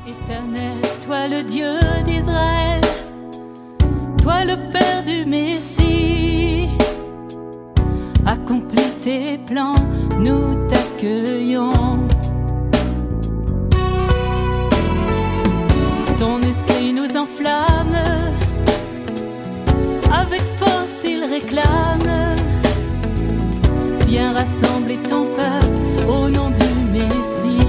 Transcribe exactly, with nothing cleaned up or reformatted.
Éternel, toi le Dieu d'Israël, toi le Père du Messie, accomplis tes plans, nous t'accueillons. Ton esprit nous enflamme, avec force il réclame. Viens rassembler ton peuple au nom du Messie.